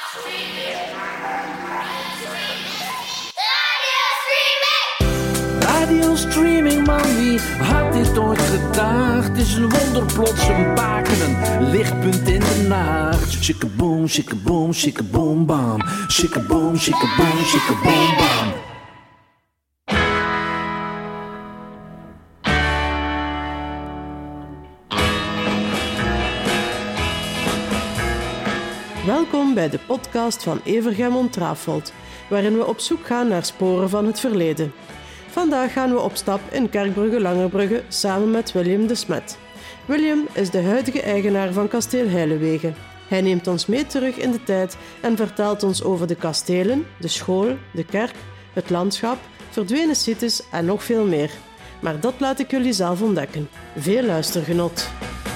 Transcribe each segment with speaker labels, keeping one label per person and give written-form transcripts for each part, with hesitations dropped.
Speaker 1: Radiostreaming, man, wie had dit ooit gedacht? Het is een wonder, plots een baken, een lichtpunt in de nacht. Shikkaboom, shikkaboom, shikkaboom, bam. Shikkaboom, shikkaboom, shikkaboom, bam.
Speaker 2: Welkom bij de podcast van Evergem Ontrafeld, waarin we op zoek gaan naar sporen van het verleden. Vandaag gaan we op stap in Kerkbrugge-Langerbrugge samen met William de Smet. William is de huidige eigenaar van kasteel Heilewegen. Hij neemt ons mee terug in de tijd en vertelt ons over de kastelen, de school, de kerk, het landschap, verdwenen sites en nog veel meer. Maar dat laat ik jullie zelf ontdekken. Veel luistergenot.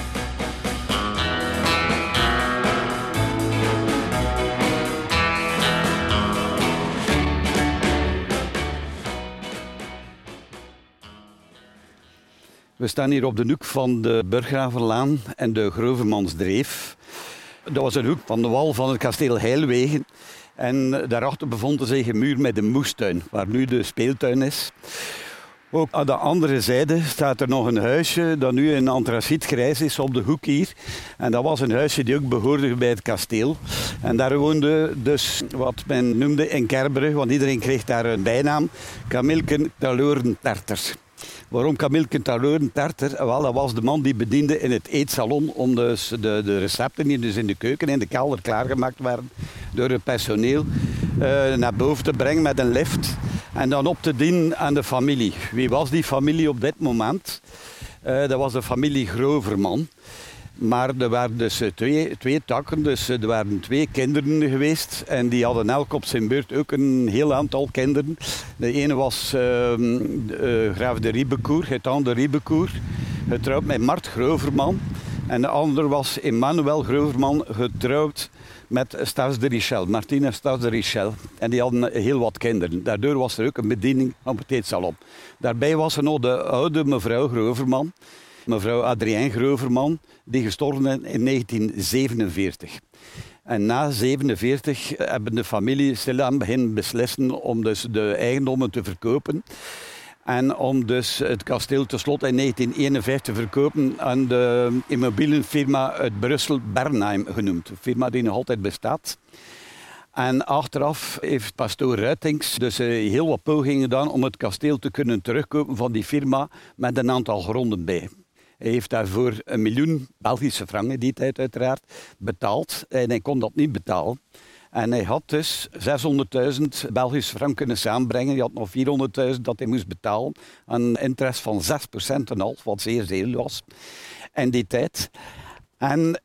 Speaker 3: We staan hier op de hoek van de Burggravenlaan en de Grovemansdreef. Dat was een hoek van de wal van het kasteel Heilewegen. En daarachter bevond zich een muur met een moestuin, waar nu de speeltuin is. Ook aan de andere zijde staat er nog een huisje dat nu in antracietgrijs is op de hoek hier. En dat was een huisje die ook behoorde bij het kasteel. En daar woonde dus wat men noemde in Kerkbrugge, want iedereen kreeg daar een bijnaam, Camilken Taloren-Tarter. Waarom Camilken Taloren-Tarter? Wel, dat was de man die bediende in het eetsalon om dus de recepten die dus in de keuken en de kelder klaargemaakt werden door het personeel naar boven te brengen met een lift en dan op te dienen aan de familie. Wie was die familie op dit moment? Dat was de familie Groverman. Maar er waren dus twee takken, dus er waren 2 kinderen geweest en die hadden elk op zijn beurt ook een heel aantal kinderen. De ene was graaf de Riebecourt, Gaëtan de Riebecourt, getrouwd met Mart Groverman. En de andere was Emmanuel Groverman, getrouwd met Stas de Richel, Martina Stas de Richel. En die hadden heel wat kinderen. Daardoor was er ook een bediening op het eetsalon. Daarbij was er nog de oude mevrouw Groverman. Mevrouw Adrienne Groverman, die gestorven is in 1947. En na 1947 hebben de familie stilaan beginnen beslissen om dus de eigendommen te verkopen. En om dus het kasteel tenslotte in 1951 te verkopen aan de immobiliënfirma uit Brussel, Bernheim genoemd. Een firma die nog altijd bestaat. En achteraf heeft pastoor Ruitings dus heel wat pogingen gedaan om het kasteel te kunnen terugkopen van die firma met een aantal gronden bij. Hij heeft daarvoor 1 miljoen Belgische franken, die tijd uiteraard, betaald. En hij kon dat niet betalen. En hij had dus 600.000 Belgische franken kunnen samenbrengen. Hij had nog 400.000 dat hij moest betalen. Een interest van 6,5%, wat zeer veel was in die tijd. En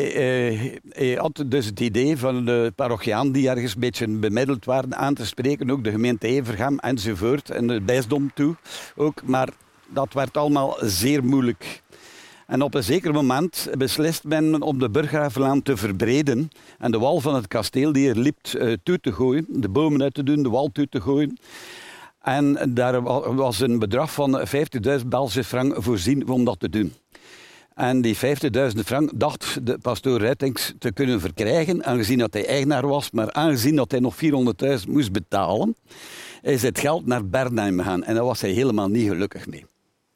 Speaker 3: hij had dus het idee van de parochianen die ergens een beetje bemiddeld waren aan te spreken. Ook de gemeente Evergem enzovoort. En het bisdom toe ook. Maar dat werd allemaal zeer moeilijk. En op een zeker moment beslist men om de Burggravenlaan te verbreden en de wal van het kasteel die er liep toe te gooien, de bomen uit te doen, de wal toe te gooien. En daar was een bedrag van 50.000 Belgische frank voorzien om dat te doen. En die 50.000 frank dacht de pastoor Ruitings te kunnen verkrijgen, aangezien dat hij eigenaar was, maar aangezien dat hij nog 400.000 moest betalen, is het geld naar Bernheim gegaan. En daar was hij helemaal niet gelukkig mee.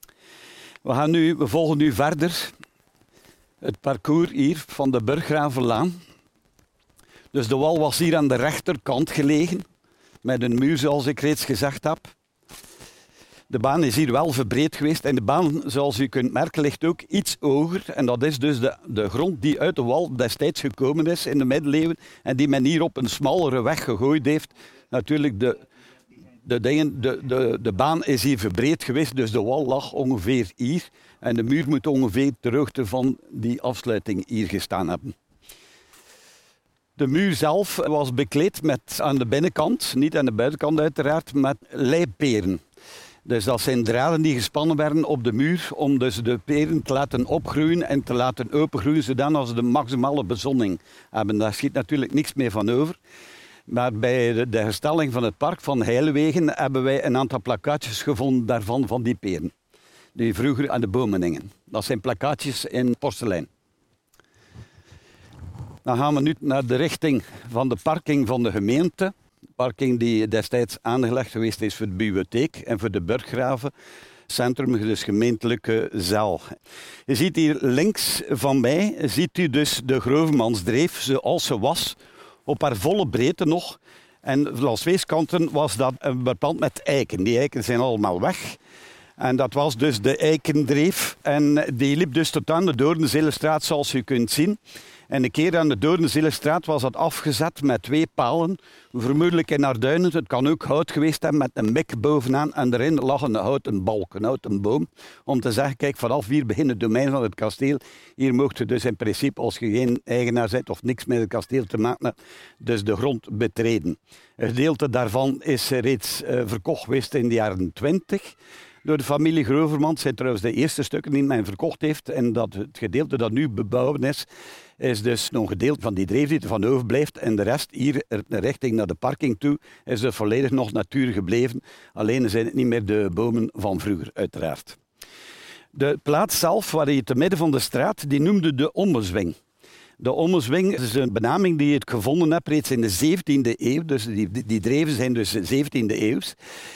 Speaker 3: We volgen nu verder het parcours hier van de Burggravenlaan. Dus de wal was hier aan de rechterkant gelegen, met een muur zoals ik reeds gezegd heb. De baan is hier wel verbreed geweest en de baan, zoals u kunt merken, ligt ook iets hoger. En dat is dus de grond die uit de wal destijds gekomen is in de middeleeuwen en die men hier op een smallere weg gegooid heeft. Natuurlijk, de baan is hier verbreed geweest, dus de wal lag ongeveer hier. En de muur moet ongeveer ter hoogte van die afsluiting hier gestaan hebben. De muur zelf was bekleed met aan de binnenkant, niet aan de buitenkant uiteraard, met leiperen. Dus dat zijn draden die gespannen werden op de muur om dus de peren te laten opgroeien en te laten opengroeien, zodat ze de maximale bezonning hebben. Daar schiet natuurlijk niks meer van over. Maar bij de herstelling van het park van Heilewegen hebben wij een aantal plakkaatjes gevonden daarvan, van die peren. Die vroeger aan de bomen hingen. Dat zijn plakkaatjes in porselein. Dan gaan we nu naar de richting van de parking van de gemeente. De parking die destijds aangelegd geweest is voor de bibliotheek en voor de Burggraven. Centrum, dus gemeentelijke zaal. Je ziet hier links van mij, ziet u dus de Grovemansdreef zoals ze was, op haar volle breedte nog. En langs weeskanten was dat beplant met eiken. Die eiken zijn allemaal weg. En dat was dus de Eikendreef. En die liep dus tot aan de Doornenzeelenstraat, zoals u kunt zien. En een keer aan de Doornenzeelenstraat was dat afgezet met 2 palen. Vermoedelijk in Arduinen. Het kan ook hout geweest hebben met een mik bovenaan. En erin lag een houten balk, een houten boom. Om te zeggen, kijk, vanaf hier begint het domein van het kasteel. Hier mocht je dus in principe, als je geen eigenaar bent of niks met het kasteel te maken hebt, dus de grond betreden. Een gedeelte daarvan is reeds verkocht geweest in de jaren 20. Door de familie Grovermans. Zijn trouwens de eerste stukken die men verkocht heeft. En dat het gedeelte dat nu bebouwd is dus nog een gedeelte van die dreef die ervan overblijft. En de rest hier richting naar de parking toe is dus volledig nog natuur gebleven. Alleen zijn het niet meer de bomen van vroeger, uiteraard. De plaats zelf, waar je te midden van de straat, die noemde de Ommezwing. De Ommezwing is een benaming die je gevonden hebt reeds in de 17e eeuw. Dus die dreven zijn dus 17e eeuws.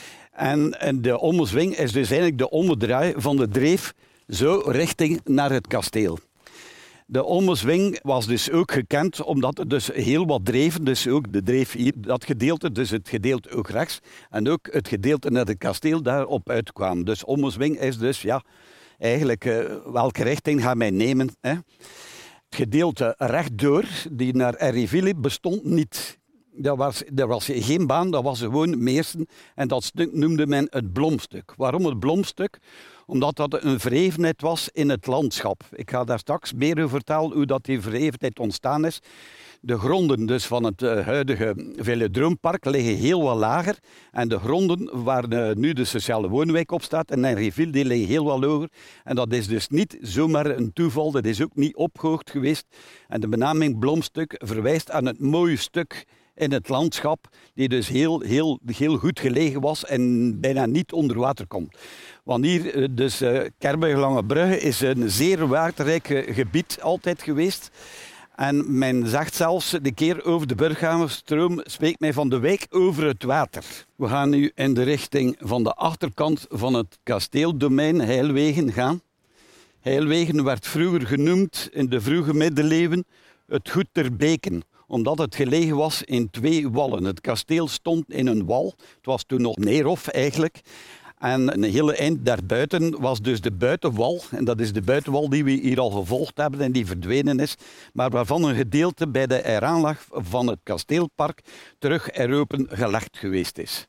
Speaker 3: En de Ommezwing is dus eigenlijk de ommedraai van de dreef zo richting naar het kasteel. De Ommezwing was dus ook gekend omdat er dus heel wat dreven, dus ook de dreef hier, dat gedeelte, dus het gedeelte ook rechts, en ook het gedeelte naar het kasteel daarop uitkwam. Dus Ommezwing is dus, ja, eigenlijk welke richting gaan wij nemen? Hè? Het gedeelte rechtdoor, die naar Erriville liep, bestond niet. Er was geen baan, dat was gewoon Meersen. En dat stuk noemde men het Blomstuk. Waarom het Blomstuk? Omdat dat een verhevenheid was in het landschap. Ik ga daar straks meer over vertellen hoe dat die verhevenheid ontstaan is. De gronden dus van het huidige Velodroompark liggen heel wat lager. En de gronden waar nu de sociale woonwijk op staat en Erriville, die liggen heel wat hoger. En dat is dus niet zomaar een toeval, dat is ook niet opgehoogd geweest. En de benaming Blomstuk verwijst aan het mooie stuk in het landschap, die dus heel goed gelegen was en bijna niet onder water komt. Want hier, dus Kerbrugge-Langebrugge is een zeer waterrijk gebied altijd geweest. En men zegt zelfs, de keer over de Burghavenstroom spreekt mij van de wijk over het water. We gaan nu in de richting van de achterkant van het kasteeldomein Heilwegen gaan. Heilwegen werd vroeger genoemd in de vroege middeleeuwen het Goed ter Beken, omdat het gelegen was in 2 wallen. Het kasteel stond in een wal. Het was toen nog Neerhof eigenlijk. En een hele eind daarbuiten was dus de buitenwal. En dat is de buitenwal die we hier al gevolgd hebben en die verdwenen is. Maar waarvan een gedeelte bij de heraanleg van het kasteelpark terug eropen gelegd geweest is.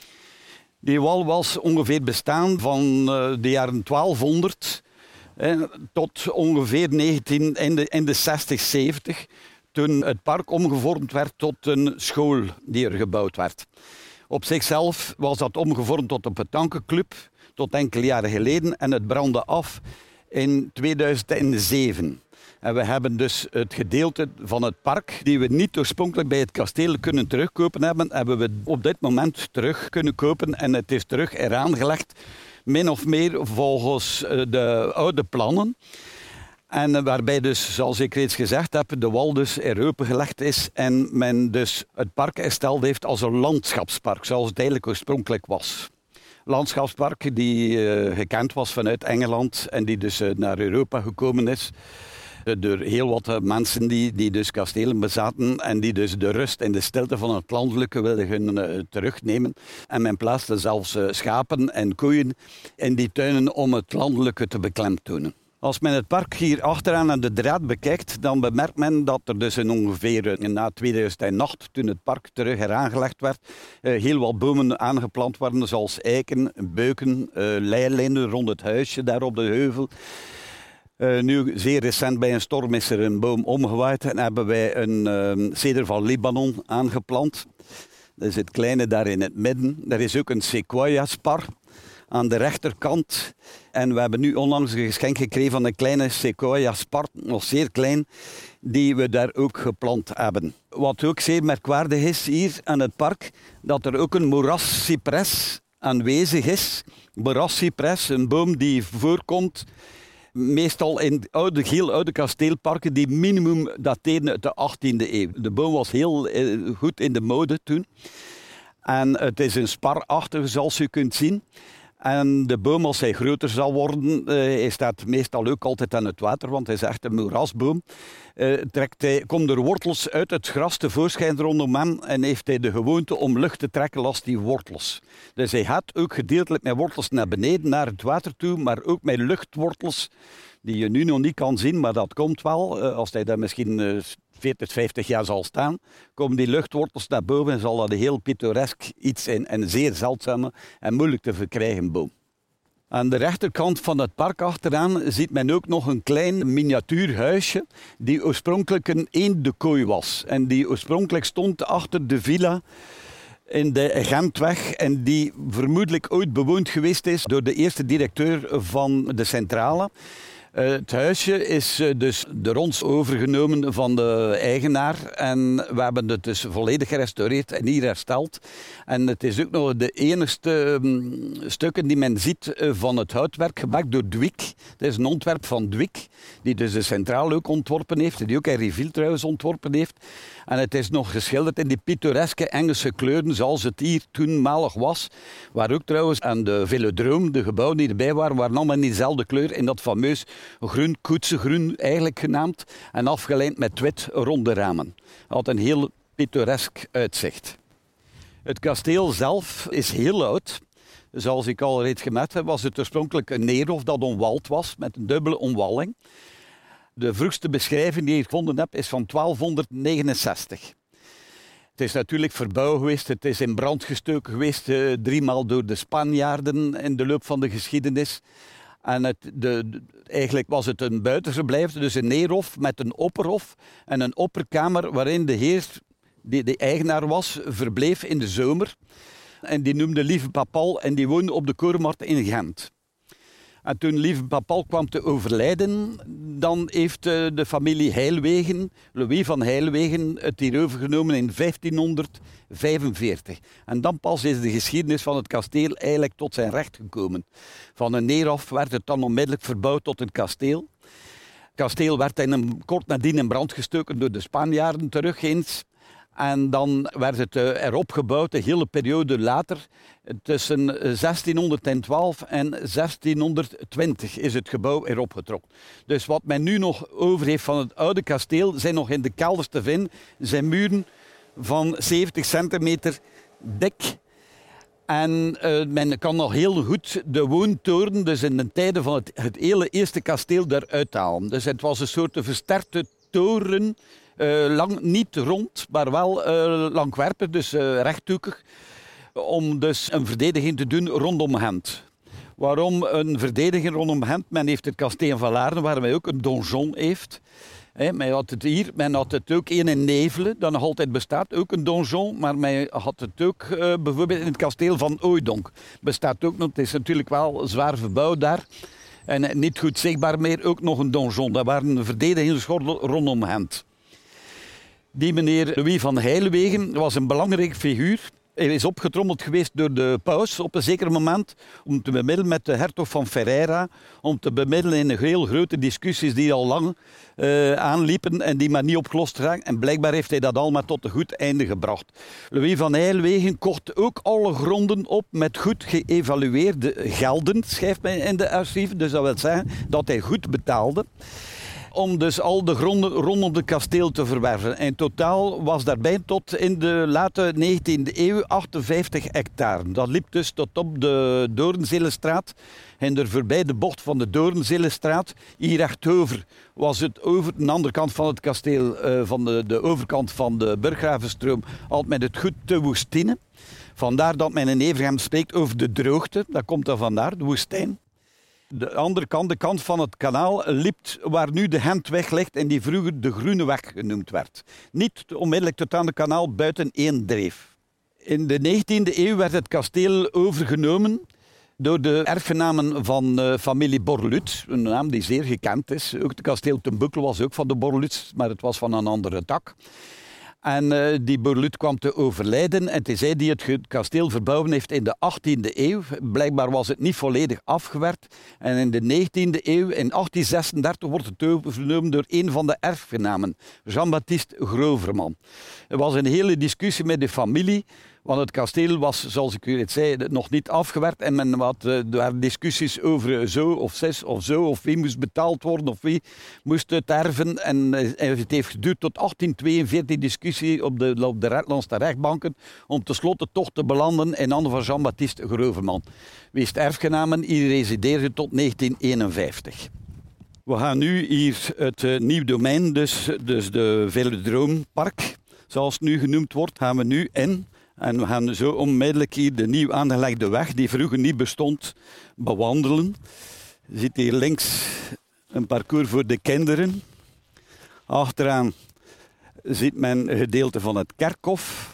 Speaker 3: Die wal was ongeveer bestaan van de jaren 1200 tot ongeveer in de 60, 70... toen het park omgevormd werd tot een school die er gebouwd werd. Op zichzelf was dat omgevormd tot een petanqueclub tot enkele jaren geleden en het brandde af in 2007. En we hebben dus het gedeelte van het park die we niet oorspronkelijk bij het kasteel kunnen terugkopen hebben we op dit moment terug kunnen kopen en het is terug eraan gelegd, min of meer volgens de oude plannen. En waarbij dus, zoals ik reeds gezegd heb, de wal dus eropen gelegd is en men dus het park hersteld heeft als een landschapspark, zoals het eigenlijk oorspronkelijk was. Landschapspark die gekend was vanuit Engeland en die dus naar Europa gekomen is. Door heel wat mensen die dus kastelen bezaten en die dus de rust en de stilte van het landelijke wilden terugnemen. En men plaatste zelfs schapen en koeien in die tuinen om het landelijke te beklemtonen. Als men het park hier achteraan aan de draad bekijkt, dan bemerkt men dat er dus ongeveer na 2008, toen het park terug heraangelegd werd, heel wat bomen aangeplant werden, zoals eiken, beuken, leilijnen rond het huisje daar op de heuvel. Nu, zeer recent bij een storm is er een boom omgewaaid en hebben wij een ceder van Libanon aangeplant. Dat is het kleine daar in het midden. Er is ook een sequoia-spar aan de rechterkant. En we hebben nu onlangs een geschenk gekregen van een kleine sequoia-spar, nog zeer klein, die we daar ook geplant hebben. Wat ook zeer merkwaardig is hier aan het park, dat er ook een moerascypres aanwezig is. Moerascypres, een boom die voorkomt Meestal in heel oude kasteelparken die minimum dateren uit de 18e eeuw. De boom was heel goed in de mode toen. En het is een sparachtige, zoals u kunt zien. En de boom, als hij groter zal worden, hij staat meestal ook altijd aan het water, want hij is echt een moerasboom. Komt er wortels uit het gras tevoorschijn rondom hem en heeft hij de gewoonte om lucht te trekken als die wortels. Dus hij gaat ook gedeeltelijk met wortels naar beneden, naar het water toe, maar ook met luchtwortels, die je nu nog niet kan zien, maar dat komt wel. Als hij daar misschien 40, 50 jaar zal staan, komen die luchtwortels naar boven en zal dat een heel pittoresk iets zijn en een zeer zeldzame en moeilijk te verkrijgen boom. Aan de rechterkant van het park achteraan ziet men ook nog een klein miniatuurhuisje die oorspronkelijk een eendenkooi was. En die oorspronkelijk stond achter de villa in de Gentweg en die vermoedelijk ooit bewoond geweest is door de eerste directeur van de centrale. Het huisje is dus de ronds overgenomen van de eigenaar en we hebben het dus volledig gerestaureerd en hier hersteld. En het is ook nog de enigste stukken die men ziet van het houtwerk gemaakt door Dwick. Het is een ontwerp van Dwick, die dus de centrale ook ontworpen heeft, die ook Henri Viel trouwens ontworpen heeft. En het is nog geschilderd in die pittoreske Engelse kleuren zoals het hier toenmalig was. Waar ook trouwens aan de Velodroom, de gebouwen die erbij waren allemaal in diezelfde kleur, in dat fameus groen, koetsengroen eigenlijk genaamd. En afgeleid met wit ronde ramen. Had een heel pittoresk uitzicht. Het kasteel zelf is heel oud. Zoals ik al reeds gemerkt heb, was het oorspronkelijk een neerhof dat omwald was, met een dubbele omwalling. De vroegste beschrijving die ik gevonden heb is van 1269. Het is natuurlijk verbouwd geweest, het is in brand gestoken geweest, 3 maal door de Spanjaarden in de loop van de geschiedenis. En eigenlijk was het een buitenverblijf, dus een neerhof met een opperhof en een opperkamer waarin de heer, die de eigenaar was, verbleef in de zomer. En die noemde Lieve Papal en die woonde op de Korenmarkt in Gent. En toen Lieve Papal kwam te overlijden, dan heeft de familie Heilwegen, Louis van Heilwegen, het hier overgenomen in 1545. En dan pas is de geschiedenis van het kasteel eigenlijk tot zijn recht gekomen. Van een neerhof werd het dan onmiddellijk verbouwd tot een kasteel. Het kasteel werd kort nadien in brand gestoken door de Spanjaarden terug eens. En dan werd het erop gebouwd, een hele periode later. Tussen 1612 en 1620 is het gebouw erop getrokken. Dus wat men nu nog over heeft van het oude kasteel, zijn nog in de kelders te vinden. Zijn muren van 70 centimeter dik. En men kan nog heel goed de woontoren, dus in de tijden van het hele eerste kasteel, daaruit halen. Dus het was een soort versterkte toren. Niet rond, maar wel langwerpig, dus rechthoekig, om dus een verdediging te doen rondom Gent. Waarom een verdediging rondom Gent? Men heeft het kasteel van Laarne, waar men ook een donjon heeft. Men had het hier, men had het ook in Nevelen, dat nog altijd bestaat, ook een donjon, maar men had het ook bijvoorbeeld in het kasteel van Ooidonk. Bestaat ook nog, het is natuurlijk wel zwaar verbouwd daar. En niet goed zichtbaar meer, ook nog een donjon. Dat waren een verdedigingsgordel rondom Gent. Die meneer Louis van Heilwegen was een belangrijke figuur. Hij is opgetrommeld geweest door de paus op een zeker moment om te bemiddelen met de hertog van Ferrara, om te bemiddelen in heel grote discussies die al lang aanliepen en die maar niet opgelost raakten. En blijkbaar heeft hij dat allemaal tot een goed einde gebracht. Louis van Heilwegen kocht ook alle gronden op met goed geëvalueerde gelden, schrijft men in de archieven. Dus dat wil zeggen dat hij goed betaalde. Om dus al de gronden rondom het kasteel te verwerven. In totaal was daarbij tot in de late 19e eeuw 58 hectare. Dat liep dus tot op de Doornzelenstraat. En er voorbij de bocht van de Doornzelenstraat, hier rechtover, was het over de andere kant van het kasteel, van de overkant van de Burggravenstroom, altijd met het goed te woestijnen. Vandaar dat men in Evergem spreekt over de droogte. Dat komt er vandaar, de woestijn. De andere kant, de kant van het kanaal, liep waar nu de Gentweg ligt en die vroeger de Groene Weg genoemd werd. Niet onmiddellijk tot aan het kanaal, buiten één dreef. In de 19e eeuw werd het kasteel overgenomen door de erfgenamen van familie Borluut, een naam die zeer gekend is. Ook het kasteel Ten Bukkel was ook van de Borluuts, maar het was van een andere tak. En die Borluut kwam te overlijden en het is hij die het kasteel verbouwen heeft in de 18e eeuw. Blijkbaar was het niet volledig afgewerkt. En in de 19e eeuw, in 1836, wordt het overgenomen door een van de erfgenamen, Jean-Baptiste Groverman. Er was een hele discussie met de familie, want het kasteel was, zoals ik u het zei, nog niet afgewerkt. En er waren discussies over zo of zes of zo, of wie moest betaald worden of wie moest het erven. En het heeft geduurd tot 1842, discussie langs de rechtbanken, om tenslotte toch te belanden in handen van Jean-Baptiste Groverman. Wie is het erfgenamen? Hier resideerde tot 1951. We gaan nu hier het nieuw domein, dus de Velodroompark, zoals het nu genoemd wordt, gaan we nu in. En we gaan zo onmiddellijk hier de nieuw aangelegde weg, die vroeger niet bestond, bewandelen. Je ziet hier links een parcours voor de kinderen. Achteraan ziet men een gedeelte van het kerkhof.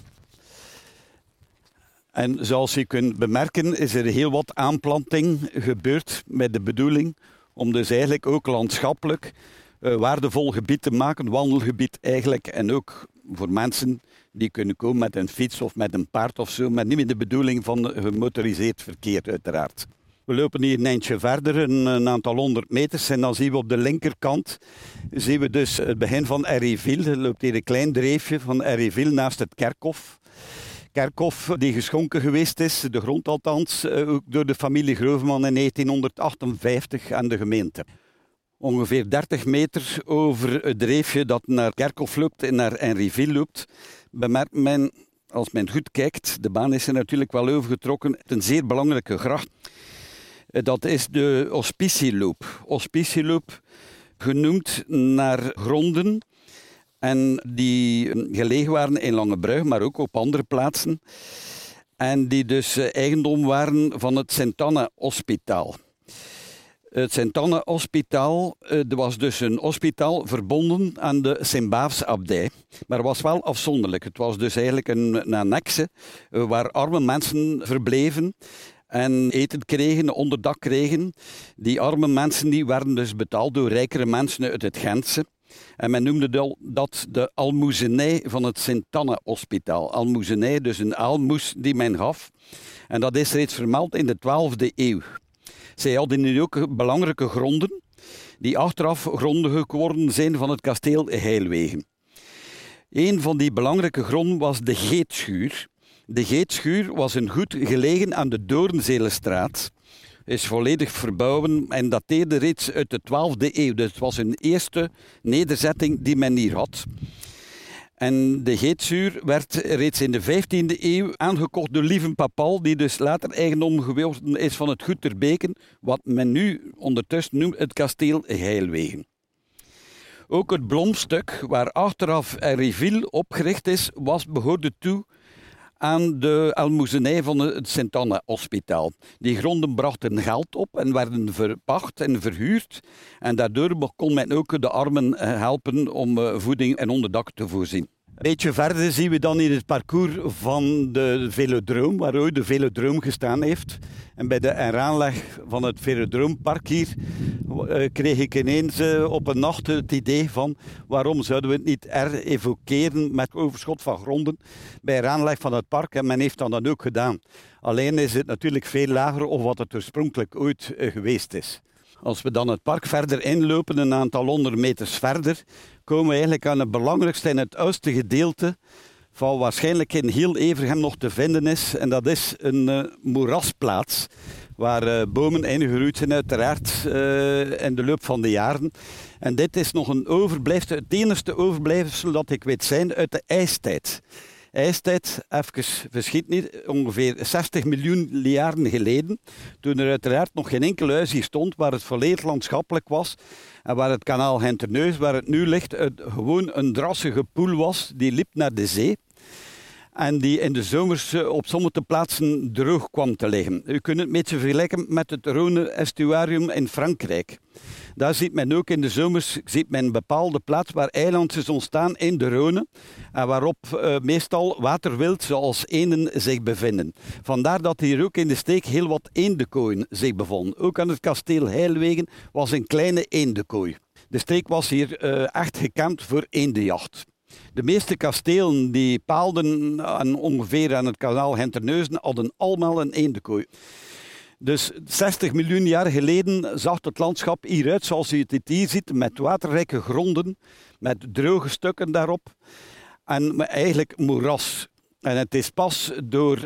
Speaker 3: En zoals je kunt bemerken is er heel wat aanplanting gebeurd met de bedoeling om dus eigenlijk ook landschappelijk waardevol gebied te maken, wandelgebied eigenlijk, en ook voor mensen die kunnen komen met een fiets of met een paard of zo, maar niet met de bedoeling van gemotoriseerd verkeer uiteraard. We lopen hier een eindje verder, een aantal 100 meters, en dan zien we op de linkerkant dus het begin van Herrieville. Er loopt hier een klein dreefje van Herrieville naast het kerkhof. Kerkhof die geschonken geweest is, de grond althans, ook door de familie Groverman in 1958 aan de gemeente. Ongeveer 30 meter over het dreefje dat naar Kerkhof loopt en naar Herrieville loopt, bemerkt men, als men goed kijkt, de baan is er natuurlijk wel overgetrokken, een zeer belangrijke gracht. Dat is de Hospitieloop. Hospitieloop, genoemd naar gronden en die gelegen waren in Langebrug, maar ook op andere plaatsen. En die dus eigendom waren van het Sint-Anna-hospitaal. Het Sint-Anna-hospitaal was dus een hospitaal verbonden aan de Sint-Baafs-abdij. Maar was wel afzonderlijk. Het was dus eigenlijk een annexe waar arme mensen verbleven en eten kregen, onderdak kregen. Die arme mensen die werden dus betaald door rijkere mensen uit het Gentse. En men noemde dat de almoezenij van het Sint-Anna-hospitaal. Almoezenij, dus een aalmoes die men gaf. En dat is reeds vermeld in de 12e eeuw. Zij hadden nu ook belangrijke gronden, die achteraf gronden geworden zijn van het kasteel Heilwegen. Een van die belangrijke gronden was de Geetschuur. De Geetschuur was een goed gelegen aan de Doornzelenstraat. Is volledig verbouwen en dateerde reeds uit de 12e eeuw. Dus het was een eerste nederzetting die men hier had. En de Geetschuur werd reeds in de 15e eeuw aangekocht door Lieven Papal, die dus later eigendom geworden is van het Goed ter Beken, wat men nu ondertussen noemt het kasteel Heilwegen. Ook het Blomstuk, waar achteraf Herrieville opgericht is, behoorde toe aan de almoezenij van het Sint-Anna-hospitaal. Die gronden brachten geld op en werden verpacht en verhuurd. En daardoor kon men ook de armen helpen om voeding en onderdak te voorzien. Een beetje verder zien we dan in het parcours van de Velodroom, waar ooit de Velodroom gestaan heeft. En bij de heraanleg van het Velodroompark hier kreeg ik ineens op een nacht het idee van waarom zouden we het niet evokeren met overschot van gronden bij heraanleg van het park. En men heeft dat dan ook gedaan. Alleen is het natuurlijk veel lager of wat het oorspronkelijk ooit geweest is. Als we dan het park verder inlopen, een aantal 100 meters verder, komen we eigenlijk aan het belangrijkste en het oudste gedeelte van waarschijnlijk in heel Evergem nog te vinden is. En dat is een moerasplaats waar bomen ingegroeid zijn uiteraard in de loop van de jaren. En dit is nog een overblijfsel, het enige overblijfsel dat ik weet zijn uit de ijstijd. IJstijd, even verschiet niet, ongeveer 60 miljoen jaren geleden, toen er uiteraard nog geen enkel huis hier stond, waar het volledig landschappelijk was en waar het kanaal Genterneus, waar het nu ligt, gewoon een drassige poel was, die liep naar de zee. En die in de zomers op sommige plaatsen droog kwam te liggen. U kunt het een beetje vergelijken met het Rhône-estuarium in Frankrijk. Daar ziet men ook in de zomers een bepaalde plaats waar eilandjes ontstaan in de Rhône en waarop meestal waterwild zoals eenden zich bevinden. Vandaar dat hier ook in de steek heel wat eendekooien zich bevonden. Ook aan het kasteel Heilwegen was een kleine eendenkooi. De streek was hier echt gekend voor eendenjacht. De meeste kastelen die paalden ongeveer aan het kanaal Gent-Terneuzen hadden allemaal een eendenkooi. Dus 60 miljoen jaar geleden zag het landschap hieruit zoals u het hier ziet, met waterrijke gronden, met droge stukken daarop en eigenlijk moeras. En het is pas door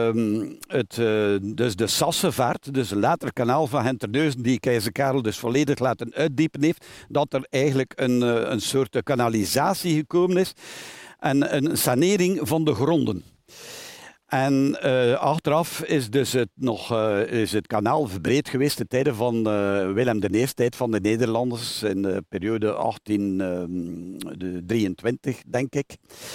Speaker 3: dus de Sassevaart, dus een later kanaal van Gent-Terneuzen, die keizer Karel dus volledig laten uitdiepen heeft, dat er eigenlijk een soort kanalisatie gekomen is en een sanering van de gronden. En achteraf is dus is het kanaal verbreed geweest in tijden van Willem I, tijd van de Nederlanders, in de periode 1823, denk ik.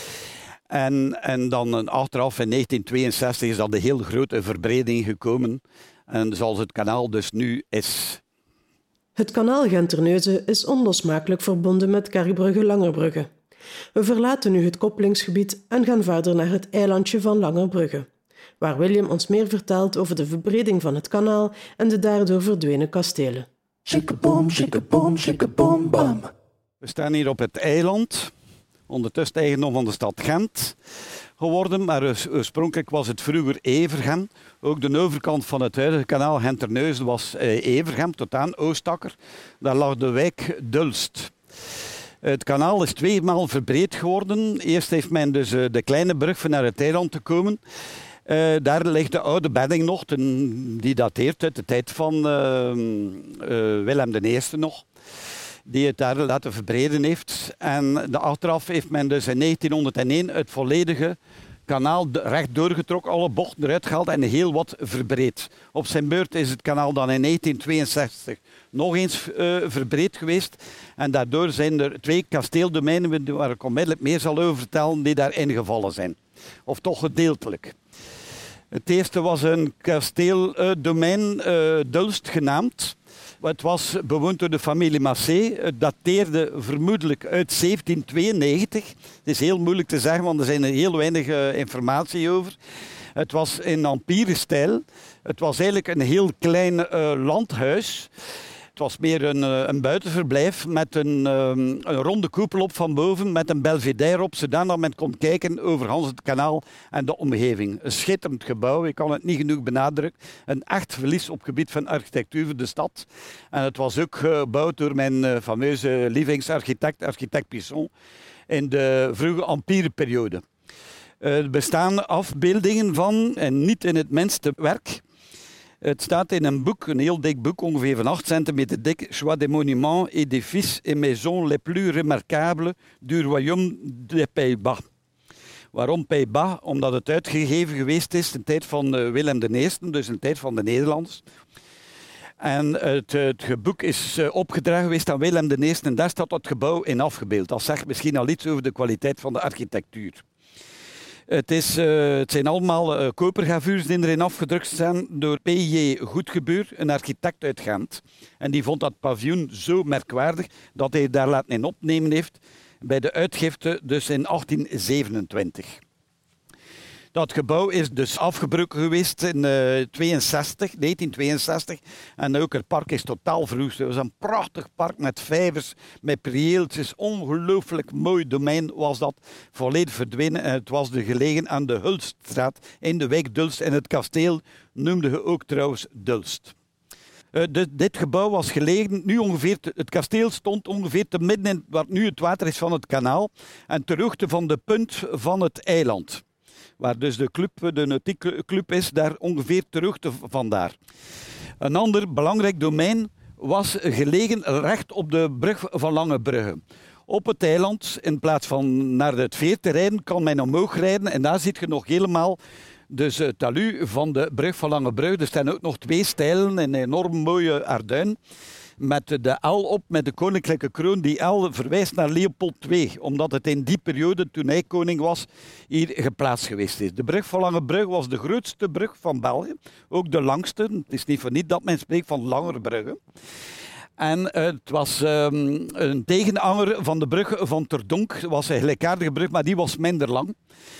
Speaker 3: En dan achteraf in 1962 is dan de heel grote verbreding gekomen. En zoals het kanaal dus nu is.
Speaker 2: Het kanaal Gent-Terneuzen is onlosmakelijk verbonden met Kerkbrugge-Langerbrugge. We verlaten nu het koppelingsgebied en gaan verder naar het eilandje van Langerbrugge, waar William ons meer vertelt over de verbreding van het kanaal en de daardoor verdwenen kastelen.
Speaker 1: Shikkaboom, shikkaboom, shikkaboom, bam.
Speaker 3: We staan hier op het eiland, ondertussen eigendom van de stad Gent geworden, maar oorspronkelijk was het vroeger Evergem. Ook de overkant van het huidige kanaal Gent-Terneuzen was Evergem, tot aan Oostakker. Daar lag de wijk Dulst. Het kanaal is 2 maal verbreed geworden. Eerst heeft men dus de kleine brug van naar het eiland te komen. Daar ligt de oude bedding nog, die dateert uit de tijd van Willem I nog, die het daar laten verbreden heeft. En achteraf heeft men dus in 1901 het volledige kanaal recht doorgetrokken, alle bochten eruit gehaald en heel wat verbreed. Op zijn beurt is het kanaal dan in 1962 nog eens verbreed geweest. En daardoor zijn er 2 kasteeldomeinen, waar ik onmiddellijk meer zal over vertellen, die daarin gevallen zijn. Of toch gedeeltelijk. Het eerste was een kasteeldomein, Dulst genaamd. Het was bewoond door de familie Massé. Het dateerde vermoedelijk uit 1792. Het is heel moeilijk te zeggen, want er zijn er heel weinig informatie over. Het was in empire-stijl. Het was eigenlijk een heel klein landhuis. Het was meer een buitenverblijf met een ronde koepel op van boven met een belvédère op, zodat men kon kijken over Hans het kanaal en de omgeving. Een schitterend gebouw, ik kan het niet genoeg benadrukken. Een echt verlies op gebied van architectuur voor de stad. En het was ook gebouwd door mijn fameuze lievelingsarchitect, architect Pisson, in de vroege empireperiode. Er bestaan afbeeldingen van, en niet in het minste werk. Het staat in een boek, een heel dik boek, ongeveer van 8 centimeter dik. Choix des monuments, édifices et maisons les plus remarquables du royaume des Pays-Bas. Waarom Pays-Bas? Omdat het uitgegeven geweest is in de tijd van Willem I, dus in de tijd van de Nederlanders. En het boek is opgedragen geweest aan Willem I en daar staat dat gebouw in afgebeeld. Dat zegt misschien al iets over de kwaliteit van de architectuur. Het zijn allemaal kopergravures die erin afgedrukt zijn door P.J. Goedgebeur, een architect uit Gent. En die vond dat paviljoen zo merkwaardig dat hij daar laten in opnemen heeft bij de uitgifte dus in 1827. Dat gebouw is dus afgebroken geweest in 1962. En ook het park is totaal verwoest. Het was een prachtig park met vijvers, met prieeltjes. Ongelooflijk mooi domein was dat. Volledig verdwenen. En het was gelegen aan de Hulststraat in de wijk Dulst. En het kasteel noemde je ook trouwens Dulst. Dit gebouw was gelegen, het kasteel stond ongeveer te midden in wat nu het water is van het kanaal. En ter hoogte van de punt van het eiland. Waar dus de nautiekclub is, daar ongeveer terug vandaar. Een ander belangrijk domein was gelegen recht op de brug van Langerbrugge. Op het eiland, in plaats van naar het veer te rijden, kan men omhoog rijden. En daar zie je nog helemaal dus het talud van de brug van Langerbrugge. Er staan ook nog 2 stijlen, een enorm mooie arduin. Met de L op, met de koninklijke kroon. Die L verwijst naar Leopold II, omdat het in die periode, toen hij koning was, hier geplaatst geweest is. De brug van Langerbrugge was de grootste brug van België, ook de langste. Het is niet voor niet dat men spreekt van Langerbrugge. En het was een tegenhanger van de brug van Terdonk. Het was een gelijkaardige brug, maar die was minder lang.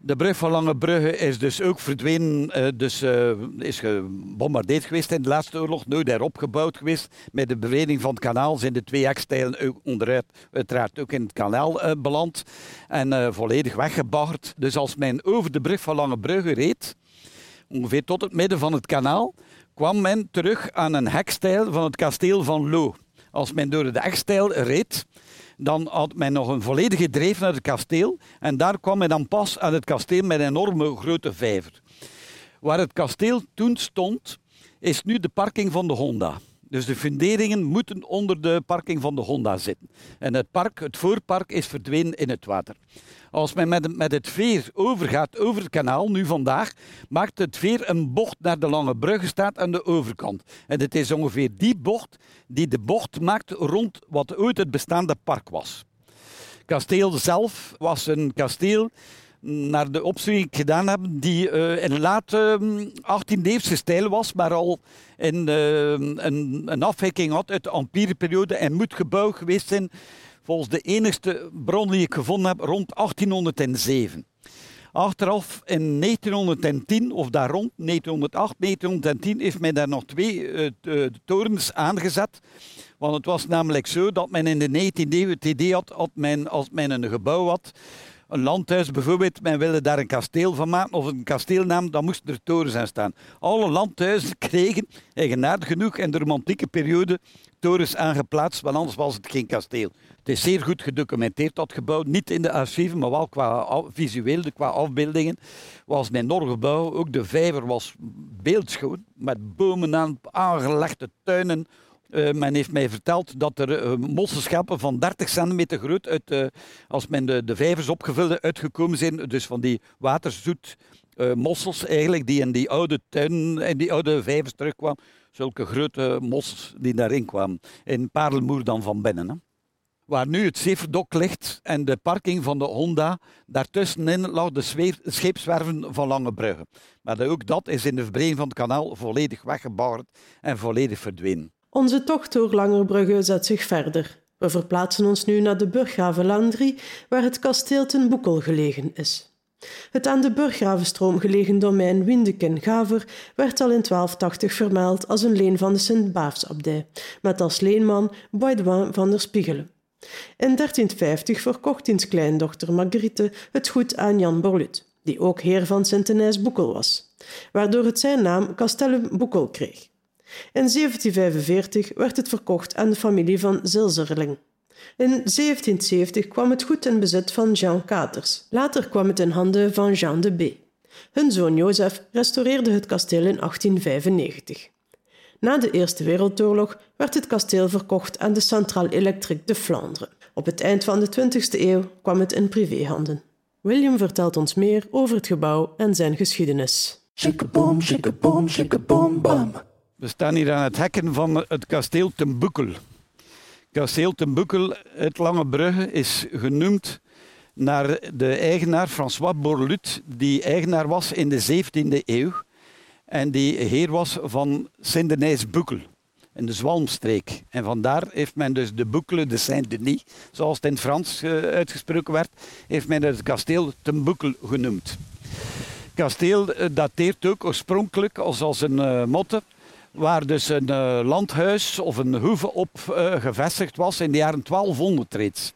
Speaker 3: De brug van Langebrugge is dus ook verdwenen, is gebombardeerd geweest in de laatste oorlog, nooit heropgebouwd geweest. Met de bevrijding van het kanaal zijn de 2 hekstijlen onderuit uiteraard ook in het kanaal beland en volledig weggebaggerd. Dus als men over de brug van Langebrugge reed, ongeveer tot het midden van het kanaal, kwam men terug aan een hekstijl van het kasteel van Loo. Als men door de hekstijl reed, dan had men nog een volledige dreef naar het kasteel en daar kwam men dan pas aan het kasteel met een enorme grote vijver. Waar het kasteel toen stond, is nu de parking van de Honda. Dus de funderingen moeten onder de parking van de Honda zitten. En het voorpark is verdwenen in het water. Als men met het veer overgaat over het kanaal, nu vandaag, maakt het veer een bocht naar de Langebrugge staat aan de overkant. En het is ongeveer die bocht die de bocht maakt rond wat ooit het bestaande park was. Het kasteel zelf was een kasteel, naar de opzoeking gedaan hebben, die in late 18e-eeuwse stijl was, maar al een afwijking had uit de Empire-periode en moet gebouwd geweest zijn, volgens de enigste bron die ik gevonden heb, rond 1807. Achteraf in 1910, of daar rond, 1908, 1910, heeft men daar nog 2 torens aangezet. Want het was namelijk zo dat men in de 19e eeuw het idee had, als men een gebouw had, een landhuis bijvoorbeeld, men wilde daar een kasteel van maken of een kasteelnaam, dan moesten er torens aan staan. Alle landhuizen kregen, eigenaardig genoeg, in de romantieke periode torens aangeplaatst, want anders was het geen kasteel. Het is zeer goed gedocumenteerd, dat gebouw. Niet in de archieven, maar wel qua visueel, qua afbeeldingen. Was een enorm gebouw. Ook de vijver was beeldschoon, met bomen aangelegde tuinen. Men heeft mij verteld dat er mosselschappen van 30 centimeter groot, als men de vijvers opgevuld uitgekomen zijn, dus van die waterzoet mossels eigenlijk, die in die oude tuinen, in die oude vijvers terugkwamen. Zulke grote mossels die daarin kwamen. In Parelmoer dan van binnen. Hè. Waar nu het Zeverdok ligt en de parking van de Honda, daartussenin lag de scheepswerven van Langebrugge. Maar ook dat is in de verbreding van het kanaal volledig weggebaggerd en volledig verdwenen.
Speaker 2: Onze tocht door Langebrugge zet zich verder. We verplaatsen ons nu naar de Burggravenlaan 3, waar het kasteel ten Boekel gelegen is. Het aan de Burggravenstroom gelegen domein Windeken-Gaver werd al in 1280 vermeld als een leen van de Sint-Baafsabdij, met als leenman Baudouin van der Spiegelen. In 1350 verkocht diens kleindochter Marguerite het goed aan Jan Borluut, die ook heer van Sint-Denijs-Boekel was, waardoor het zijn naam Castellum Boekel kreeg. In 1745 werd het verkocht aan de familie van Zilzerling. In 1770 kwam het goed in bezit van Jean Katers. Later kwam het in handen van Jean de B. Hun zoon Jozef restaureerde het kasteel in 1895. Na de Eerste Wereldoorlog werd het kasteel verkocht aan de Centrale Électrique de Vlaanderen. Op het eind van de 20e eeuw kwam het in privéhanden. William vertelt ons meer over het gebouw en zijn geschiedenis.
Speaker 1: Shikkaboom, shikkaboom, shikkaboom, bam.
Speaker 3: We staan hier aan het hekken van het kasteel ten Boekel. Kasteel ten Boekel uit Langebrugge is genoemd naar de eigenaar François Borluut, die eigenaar was in de 17e eeuw en die heer was van Sint-Denijs-Boekel in de Zwalmstreek. En vandaar heeft men dus de Boekele de Saint-Denis, zoals het in het Frans uitgesproken werd, heeft men het kasteel ten Boekel genoemd. Het kasteel dateert ook oorspronkelijk als een motte, waar dus een landhuis of een hoeve op gevestigd was in de jaren 1200 reeds.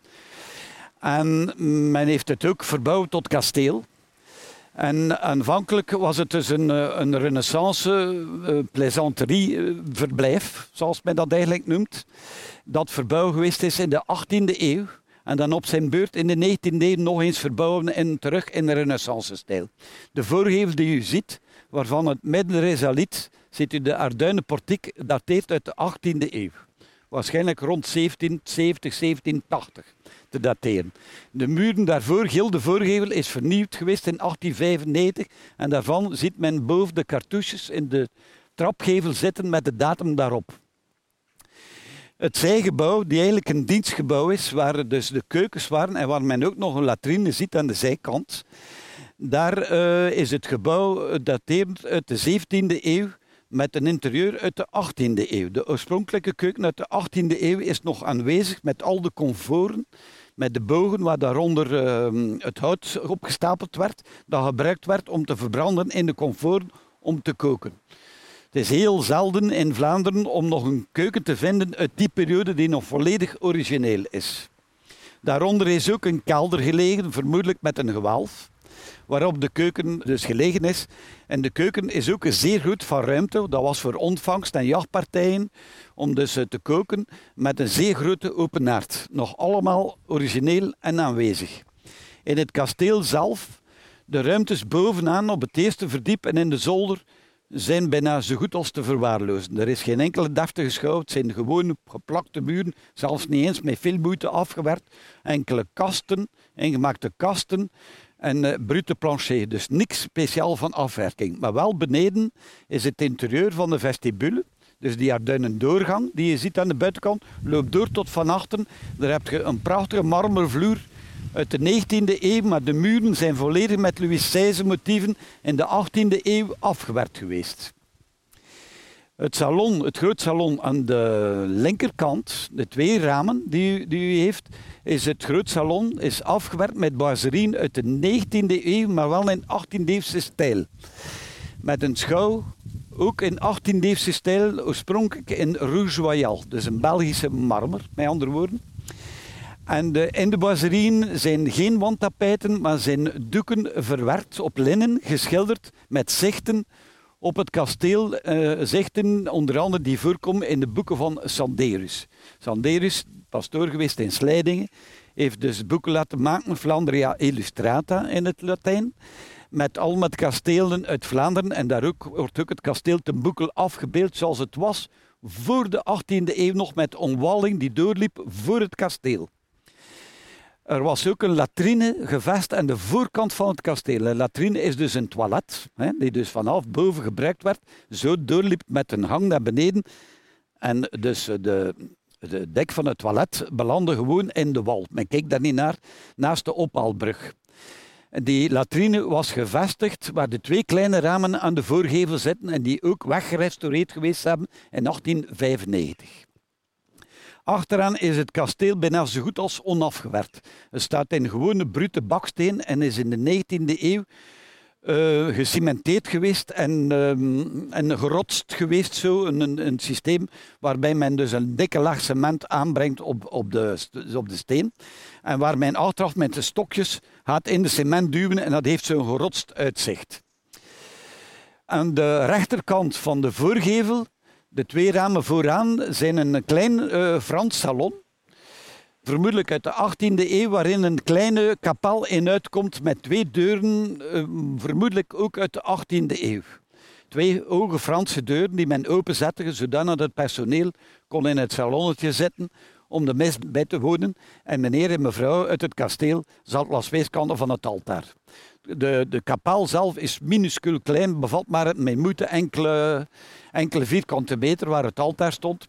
Speaker 3: En men heeft het ook verbouwd tot kasteel. En aanvankelijk was het dus een renaissance plaisanterie-verblijf, zoals men dat eigenlijk noemt, dat verbouwd geweest is in de 18e eeuw. En dan op zijn beurt in de 19e eeuw nog eens verbouwen en terug in de renaissance-stijl. De voorgevel die u ziet, waarvan het middenrisaliet, ziet u de Arduinenportiek, dateert uit de 18e eeuw. Waarschijnlijk rond 1770, 1780 te dateren. De muren daarvoor, heel de voorgevel, is vernieuwd geweest in 1895 en daarvan ziet men boven de cartouches in de trapgevel zitten met de datum daarop. Het zijgebouw, die eigenlijk een dienstgebouw is, waar dus de keukens waren en waar men ook nog een latrine ziet aan de zijkant, daar is het gebouw daterend uit de 17e eeuw met een interieur uit de 18e eeuw. De oorspronkelijke keuken uit de 18e eeuw is nog aanwezig met al de comforten, met de bogen waar daaronder het hout opgestapeld werd, dat gebruikt werd om te verbranden in de komfoor om te koken. Het is heel zelden in Vlaanderen om nog een keuken te vinden uit die periode die nog volledig origineel is. Daaronder is ook een kelder gelegen, vermoedelijk met een gewelf, waarop de keuken dus gelegen is. En de keuken is ook zeer goed van ruimte. Dat was voor ontvangst en jachtpartijen, om dus te koken met een zeer grote open haard. Nog allemaal origineel en aanwezig. In het kasteel zelf, de ruimtes bovenaan op het eerste verdiep en in de zolder, zijn bijna zo goed als te verwaarlozen. Er is geen enkele deftige schouw, het zijn gewone geplakte muren, zelfs niet eens met veel moeite afgewerkt. Enkele kasten, ingemaakte kasten en brute plancher, dus niks speciaal van afwerking. Maar wel beneden is het interieur van de vestibule, dus die arduinen doorgang die je ziet aan de buitenkant, loopt door tot van achteren. Daar heb je een prachtige marmervloer uit de 19e eeuw, maar de muren zijn volledig met Louis XVI motieven in de 18e eeuw afgewerkt geweest. Het salon, het groot salon aan de linkerkant, de 2 ramen die u heeft, is het groot salon, is afgewerkt met boiserien uit de 19e eeuw, maar wel in 18e-eeuwse stijl. Met een schouw, ook in 18e-eeuwse stijl, oorspronkelijk in Rouge Royal, dus een Belgische marmer, met andere woorden. En in de boiserien zijn geen wandtapijten, maar zijn doeken verwerkt op linnen, geschilderd met zichten op het kasteel. Zichten onder andere die voorkomen in de boeken van Sanderus. Sanderus, pastoor geweest in Slijdingen, heeft dus boeken laten maken, Flandria Illustrata in het Latijn, met kastelen uit Vlaanderen. En daar wordt ook het kasteel ten Boekel afgebeeld zoals het was voor de 18e eeuw nog, met omwalling die doorliep voor het kasteel. Er was ook een latrine gevestigd aan de voorkant van het kasteel. Een latrine is dus een toilet, die dus vanaf boven gebruikt werd. Zo doorliep met een gang naar beneden. En dus de dek van het toilet belandde gewoon in de wal. Men keek daar niet naar, naast de ophaalbrug. Die latrine was gevestigd waar de 2 kleine ramen aan de voorgevel zitten en die ook weggerestaureerd geweest hebben in 1895. Achteraan is het kasteel bijna zo goed als onafgewerkt. Het staat in gewone brute baksteen en is in de 19e eeuw gecimenteerd geweest en gerotst geweest. Zo. Een systeem waarbij men dus een dikke laag cement aanbrengt op de steen. En waar men achteraf met de stokjes gaat in de cement duwen en dat heeft zo'n gerotst uitzicht. Aan de rechterkant van de voorgevel, de 2 ramen vooraan, zijn een klein Frans salon. Vermoedelijk uit de 18e eeuw, waarin een kleine kapel in uitkomt met 2 deuren, vermoedelijk ook uit de 18e eeuw. 2 hoge Franse deuren die men openzette, zodat het personeel kon in het salonnetje zitten om de mis bij te wonen. En meneer en mevrouw uit het kasteel zat langs weerskanten van het altaar. De kapel zelf is minuscuul klein, bevat maar met moeite enkele vierkante meter waar het altaar stond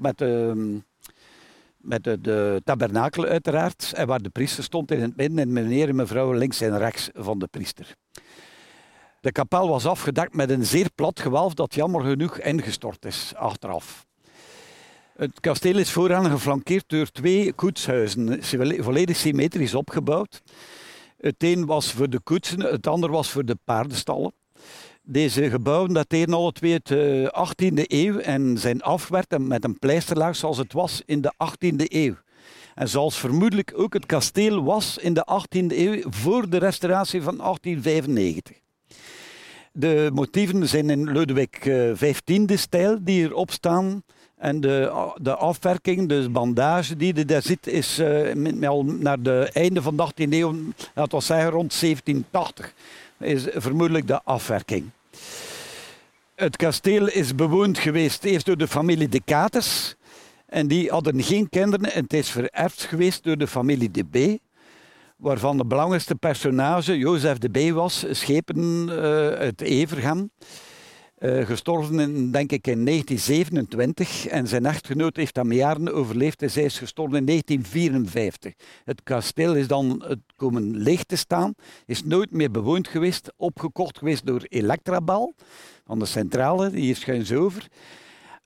Speaker 3: met de tabernakel uiteraard, en waar de priester stond in het midden en meneer en mevrouw links en rechts van de priester. De kapel was afgedekt met een zeer plat gewelf dat jammer genoeg ingestort is achteraf. Het kasteel is vooraan geflankeerd door 2 koetshuizen, volledig symmetrisch opgebouwd. Het een was voor de koetsen, het ander was voor de paardenstallen. Deze gebouwen dateren alle 2 uit de 18e eeuw en zijn afgewerkt met een pleisterlaag zoals het was in de 18e eeuw. En zoals vermoedelijk ook het kasteel was in de 18e eeuw voor de restauratie van 1895. De motieven zijn in Lodewijk XV-stijl die erop staan. En de afwerking, de bandage die je daar ziet, is al naar het einde van de 18e eeuw, dat was zeggen rond 1780, is vermoedelijk de afwerking. Het kasteel is bewoond geweest eerst door de familie de Cates. En die hadden geen kinderen en het is vererfd geweest door de familie de B. Waarvan de belangrijkste personage Jozef de B was, schepen uit Evergem. Gestorven denk ik in 1927 en zijn echtgenoot heeft hem jaren overleefd en zij is gestorven in 1954. Het kasteel is dan komen leeg te staan, is nooit meer bewoond geweest, opgekocht geweest door Electrabel van de centrale, die is schuins over.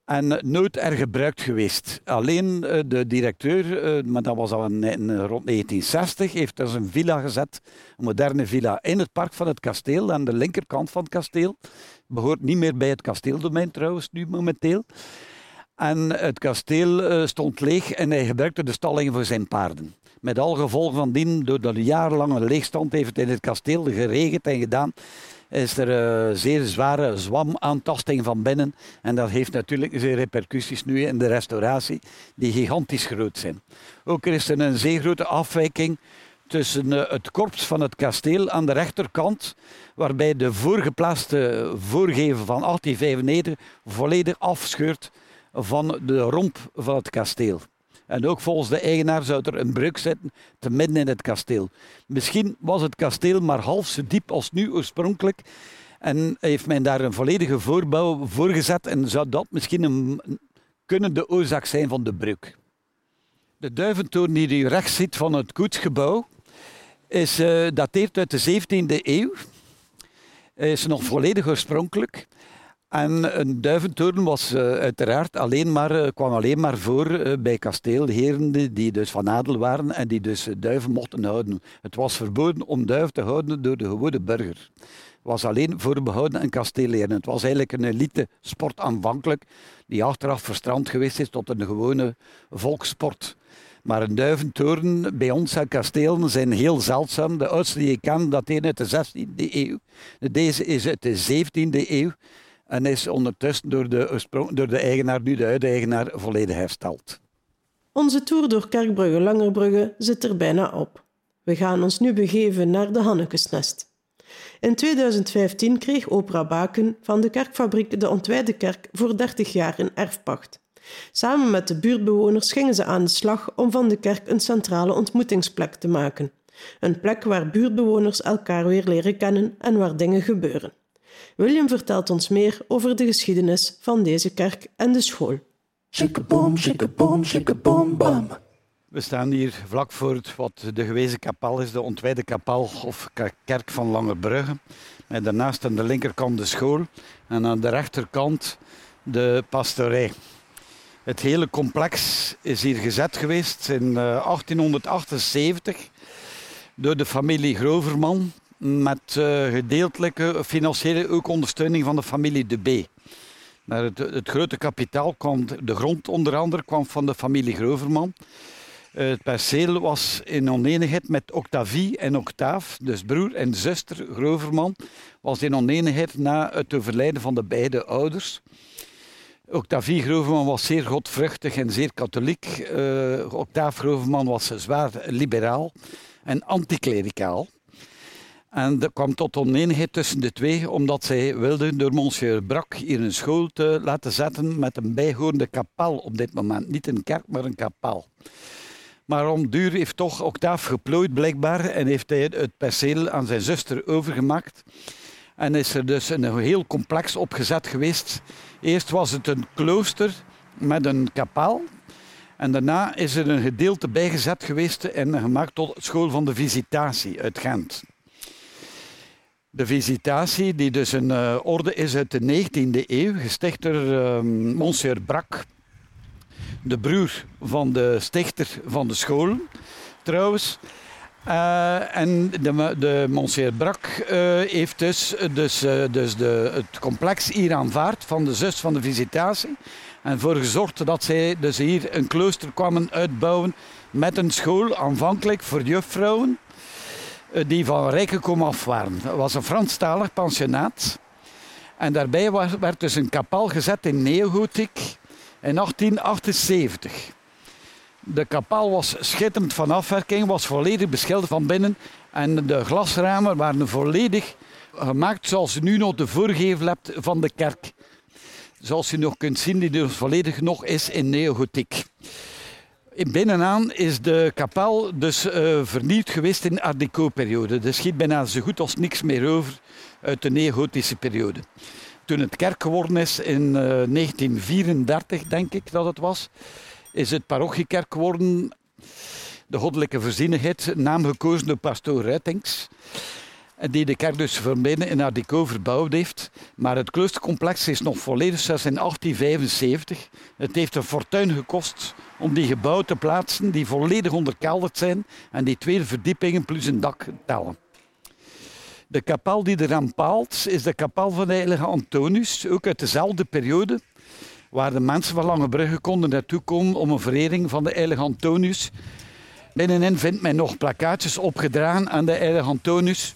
Speaker 3: en nooit hergebruikt geweest. Alleen de directeur, maar dat was al rond 1960, heeft dus een villa gezet, een moderne villa in het park van het kasteel, aan de linkerkant van het kasteel. Behoort niet meer bij het kasteeldomein trouwens, nu momenteel. En het kasteel stond leeg en hij gebruikte de stallingen voor zijn paarden. Met al gevolgen van dien, doordat de jarenlange leegstand heeft het in het kasteel geregend en gedaan, is er zeer zware zwamaantasting van binnen. En dat heeft natuurlijk zijn repercussies nu in de restauratie, die gigantisch groot zijn. Ook is er een zeer grote afwijking tussen het korps van het kasteel aan de rechterkant, waarbij de voorgeplaatste voorgevel van 1895 volledig afscheurt van de romp van het kasteel. En ook volgens de eigenaar zou er een breuk zitten te midden in het kasteel. Misschien was het kasteel maar half zo diep als nu oorspronkelijk. En heeft men daar een volledige voorbouw voor gezet. En zou dat misschien kunnen de oorzaak zijn van de breuk. De duiventoren die u rechts ziet van het koetsgebouw dateert uit de 17e eeuw. Is nog volledig oorspronkelijk. En een duiventoren was uiteraard kwam alleen maar voor bij kasteelheren die dus van adel waren en die dus duiven mochten houden. Het was verboden om duiven te houden door de gewone burger. Het was alleen voorbehouden aan kasteelheren. Het was eigenlijk een elite sport aanvankelijk, die achteraf verstrand geweest is tot een gewone volkssport. Maar een duiventoren bij ons aan kastelen zijn heel zeldzaam. De oudste die ik ken dateert uit de 16e eeuw. Deze is uit de 17e eeuw. En is ondertussen door de eigenaar, nu de huidige eigenaar, volledig hersteld.
Speaker 2: Onze tour door Kerkbrugge-Langerbrugge zit er bijna op. We gaan ons nu begeven naar de Hannekesnest. In 2015 kreeg Opera Baken van de kerkfabriek de ontwijde kerk voor 30 jaar in erfpacht. Samen met de buurtbewoners gingen ze aan de slag om van de kerk een centrale ontmoetingsplek te maken. Een plek waar buurtbewoners elkaar weer leren kennen en waar dingen gebeuren. William vertelt ons meer over de geschiedenis van deze kerk en de school.
Speaker 1: Shikkaboom, shikkaboom, shikkaboom, bam.
Speaker 3: We staan hier vlak voor wat de gewezen kapel is, de ontwijde kapel of kerk van Langerbrugge. Met daarnaast aan de linkerkant de school en aan de rechterkant de pastorij. Het hele complex is hier gezet geweest in 1878 door de familie Groverman, met gedeeltelijke financiële ook ondersteuning van de familie De B. Maar het grote kapitaal kwam, de grond onder andere, kwam van de familie Groverman. Het perceel was in onenigheid met Octavie en Octaaf, dus broer en zuster Groverman, was in onenigheid na het overlijden van de beide ouders. Octavie Groverman was zeer godvruchtig en zeer katholiek. Octaaf Groverman was zwaar liberaal en anticlericaal. En er kwam tot onenigheid tussen de twee, omdat zij wilden door monsieur Brak hier een school te laten zetten met een bijhorende kapel op dit moment. Niet een kerk, maar een kapel. Maar om duur heeft toch Octaaf geplooid blijkbaar en heeft hij het perceel aan zijn zuster overgemaakt. En is er dus een heel complex opgezet geweest. Eerst was het een klooster met een kapel. En daarna is er een gedeelte bijgezet geweest en gemaakt tot school van de Visitatie uit Gent. De Visitatie, die dus een orde is uit de 19e eeuw, gesticht door monsieur Brak, de broer van de stichter van de school, trouwens. En de monsieur Brak heeft het complex hier aanvaard van de zus van de Visitatie. En voor gezorgd dat zij dus hier een klooster kwamen uitbouwen met een school, aanvankelijk voor juffrouwen, die van rijke komaf waren. Het was een Franstalig pensionaat. En daarbij werd dus een kapel gezet in neogotiek in 1878. De kapel was schitterend van afwerking, was volledig beschilderd van binnen. En de glasramen waren volledig gemaakt zoals u nu nog de voorgevel hebt van de kerk. Zoals u nog kunt zien, die dus volledig nog is in neogotiek. Binnenaan is de kapel dus vernieuwd geweest in de Art Deco-periode. Er schiet bijna zo goed als niks meer over uit de neogotische periode. Toen het kerk geworden is in 1934, denk ik dat het was, is het parochiekerk geworden. De goddelijke voorzienigheid, naam gekozen door pastoor Ruitings. En die de kerk dus van binnen in Art Deco verbouwd heeft. Maar het kloostercomplex is nog volledig zoals in 1875. Het heeft een fortuin gekost om die gebouwen te plaatsen die volledig onderkelderd zijn en die 2 verdiepingen plus een dak tellen. De kapel die eraan paalt is de kapel van de heilige Antonius, ook uit dezelfde periode, waar de mensen van Langebrugge konden naartoe komen om een verering van de heilige Antonius. Binnenin vindt men nog plakkaatjes opgedragen aan de heilige Antonius.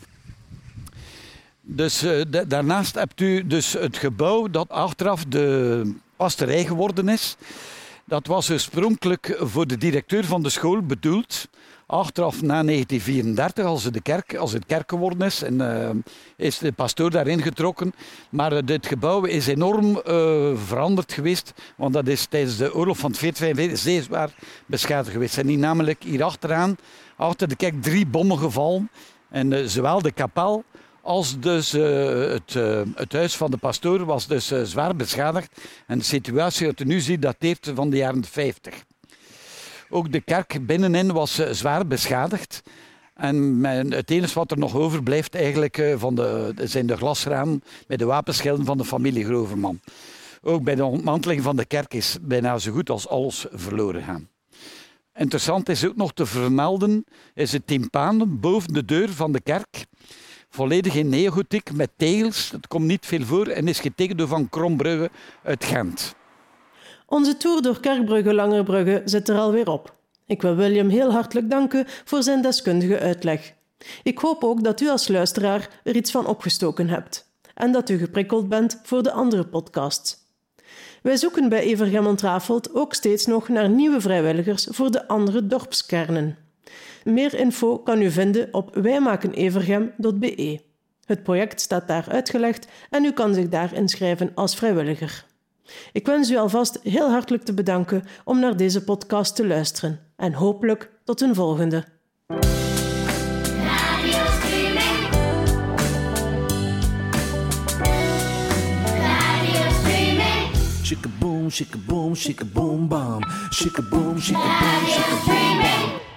Speaker 3: Dus daarnaast hebt u dus het gebouw dat achteraf de pasterij geworden is. Dat was oorspronkelijk voor de directeur van de school bedoeld. Achteraf na 1934, als het kerk geworden is, en is de pastoor daarin getrokken. Maar dit gebouw is enorm veranderd geweest, want dat is tijdens de oorlog van 1945 zeer zwaar beschadigd geweest. Er zijn namelijk hier achteraan, achter de kerk, 3 bommen gevallen. En zowel de kapel als dus het huis van de pastoor was dus zwaar beschadigd. En de situatie dat u nu ziet dateert van de jaren 50. Ook de kerk binnenin was zwaar beschadigd. En het enige wat er nog overblijft eigenlijk zijn de glasramen met de wapenschilden van de familie Groverman. Ook bij de ontmanteling van de kerk is bijna zo goed als alles verloren gegaan. Interessant is ook nog te vermelden, is het timpaan boven de deur van de kerk. Volledig in neogotiek met tegels, dat komt niet veel voor en is getekend door Van Krombrugge uit Gent.
Speaker 2: Onze tour door Kerkbrugge-Langerbrugge zit er alweer op. Ik wil William heel hartelijk danken voor zijn deskundige uitleg. Ik hoop ook dat u als luisteraar er iets van opgestoken hebt en dat u geprikkeld bent voor de andere podcasts. Wij zoeken bij Evergem-Ontrafeld ook steeds nog naar nieuwe vrijwilligers voor de andere dorpskernen. Meer info kan u vinden op wijmakenevergem.be. Het project staat daar uitgelegd en u kan zich daar inschrijven als vrijwilliger. Ik wens u alvast heel hartelijk te bedanken om naar deze podcast te luisteren en hopelijk tot een volgende.
Speaker 1: Shika boom, shika boom, shika boom, bam. Shika boom, shika boom, shika boom, bam.